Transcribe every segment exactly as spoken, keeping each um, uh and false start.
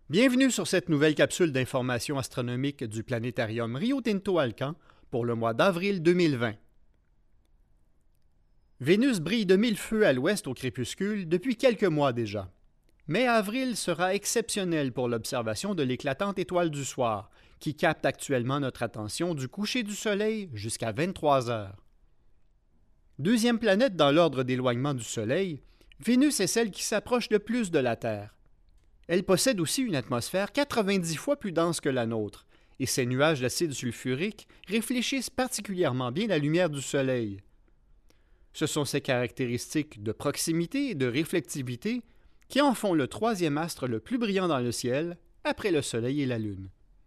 Bienvenue sur cette nouvelle capsule d'information astronomique du planétarium Rio Tinto Alcan pour le mois d'avril deux mille vingt. Vénus brille de mille feux à l'ouest au crépuscule depuis quelques mois déjà. Mais avril sera exceptionnel pour l'observation de l'éclatante étoile du soir, qui capte actuellement notre attention du coucher du Soleil jusqu'à vingt-trois heures. Deuxième planète dans l'ordre d'éloignement du Soleil, Vénus est celle qui s'approche le plus de la Terre. Elle possède aussi une atmosphère quatre-vingt-dix fois plus dense que la nôtre, et ses nuages d'acide sulfurique réfléchissent particulièrement bien la lumière du Soleil. Ce sont ces caractéristiques de proximité et de réflectivité qui en font le troisième astre le plus brillant dans le ciel, après le Soleil et la Lune.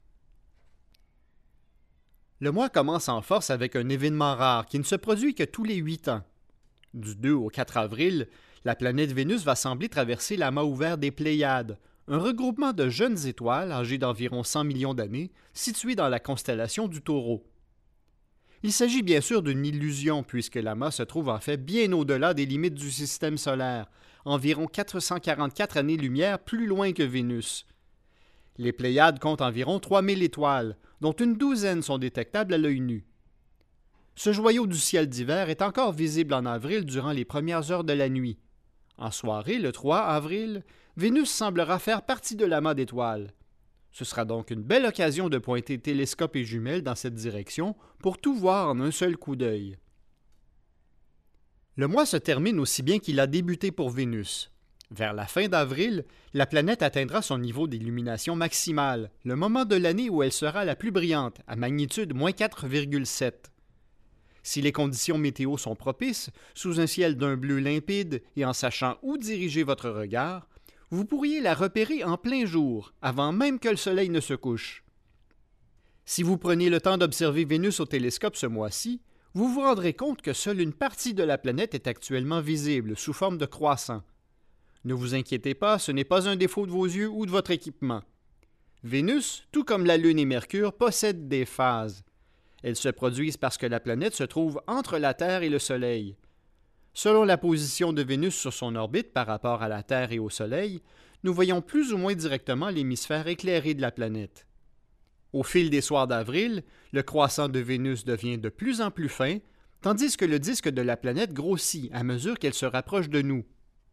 Le mois commence en force avec un événement rare qui ne se produit que tous les huit ans. Du deux au quatre avril, la planète Vénus va sembler traverser l'amas ouvert des Pléiades, un regroupement de jeunes étoiles âgées d'environ cent millions d'années, situées dans la constellation du Taureau. Il s'agit bien sûr d'une illusion puisque l'amas se trouve en fait bien au-delà des limites du système solaire, environ quatre cent quarante-quatre années-lumière plus loin que Vénus. Les Pléiades comptent environ trois mille étoiles, dont une douzaine sont détectables à l'œil nu. Ce joyau du ciel d'hiver est encore visible en avril durant les premières heures de la nuit. En soirée, le trois avril, Vénus semblera faire partie de l'amas d'étoiles. Ce sera donc une belle occasion de pointer télescope et jumelles dans cette direction pour tout voir en un seul coup d'œil. Le mois se termine aussi bien qu'il a débuté pour Vénus. Vers la fin d'avril, la planète atteindra son niveau d'illumination maximale, le moment de l'année où elle sera la plus brillante, à magnitude moins quatre virgule sept. Si les conditions météo sont propices, sous un ciel d'un bleu limpide et en sachant où diriger votre regard, vous pourriez la repérer en plein jour, avant même que le soleil ne se couche. Si vous prenez le temps d'observer Vénus au télescope ce mois-ci, vous vous rendrez compte que seule une partie de la planète est actuellement visible, sous forme de croissant. Ne vous inquiétez pas, ce n'est pas un défaut de vos yeux ou de votre équipement. Vénus, tout comme la Lune et Mercure, possède des phases. Elles se produisent parce que la planète se trouve entre la Terre et le Soleil. Selon la position de Vénus sur son orbite par rapport à la Terre et au Soleil, nous voyons plus ou moins directement l'hémisphère éclairé de la planète. Au fil des soirs d'avril, le croissant de Vénus devient de plus en plus fin, tandis que le disque de la planète grossit à mesure qu'elle se rapproche de nous.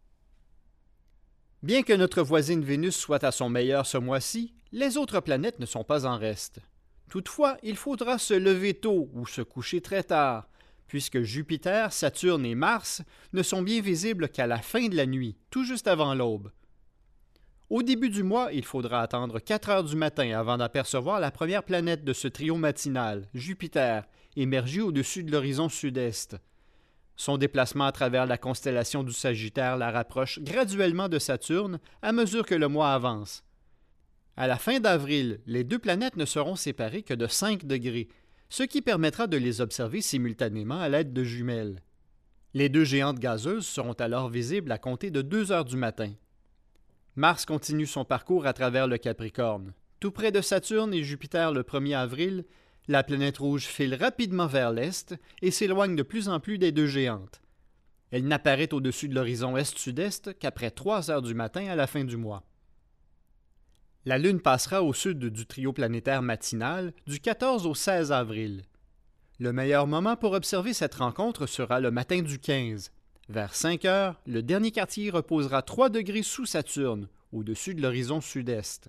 Bien que notre voisine Vénus soit à son meilleur ce mois-ci, les autres planètes ne sont pas en reste. Toutefois, il faudra se lever tôt ou se coucher très tard, puisque Jupiter, Saturne et Mars ne sont bien visibles qu'à la fin de la nuit, tout juste avant l'aube. Au début du mois, il faudra attendre quatre heures du matin avant d'apercevoir la première planète de ce trio matinal, Jupiter, émerger au-dessus de l'horizon sud-est. Son déplacement à travers la constellation du Sagittaire la rapproche graduellement de Saturne à mesure que le mois avance. À la fin d'avril, les deux planètes ne seront séparées que de cinq degrés, ce qui permettra de les observer simultanément à l'aide de jumelles. Les deux géantes gazeuses seront alors visibles à compter de deux heures du matin. Mars continue son parcours à travers le Capricorne. Tout près de Saturne et Jupiter le premier avril, la planète rouge file rapidement vers l'est et s'éloigne de plus en plus des deux géantes. Elle n'apparaît au-dessus de l'horizon est-sud-est qu'après trois heures du matin à la fin du mois. La Lune passera au sud du trio planétaire matinal du quatorze au seize avril. Le meilleur moment pour observer cette rencontre sera le matin du quinze. Vers cinq heures, le dernier quartier reposera trois degrés sous Saturne, au-dessus de l'horizon sud-est.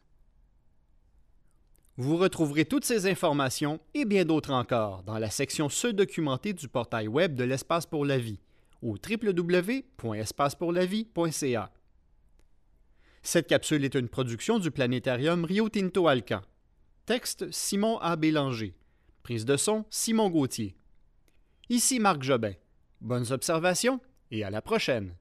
Vous retrouverez toutes ces informations et bien d'autres encore dans la section Se documenter du portail web de l'Espace pour la vie au w w w point espace pour la vie point c a. Cette capsule est une production du planétarium Rio Tinto Alcan. Texte Simon A. Bélanger. Prise de son Simon Gauthier. Ici Marc Jobin. Bonnes observations et à la prochaine.